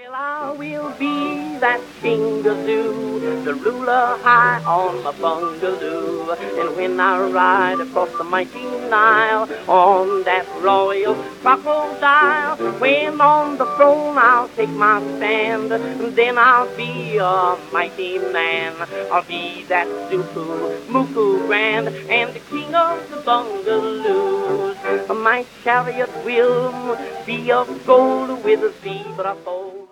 Well, I will be that king-a-zoo, the ruler high on my bungaloo. And when I ride across the mighty Nile on that royal crocodile, when on the throne I'll take my stand, then I'll be a mighty man. I'll be that Zuku, Muku grand, and the king of the bungaloos. My chariot will be of gold with a zebra foal.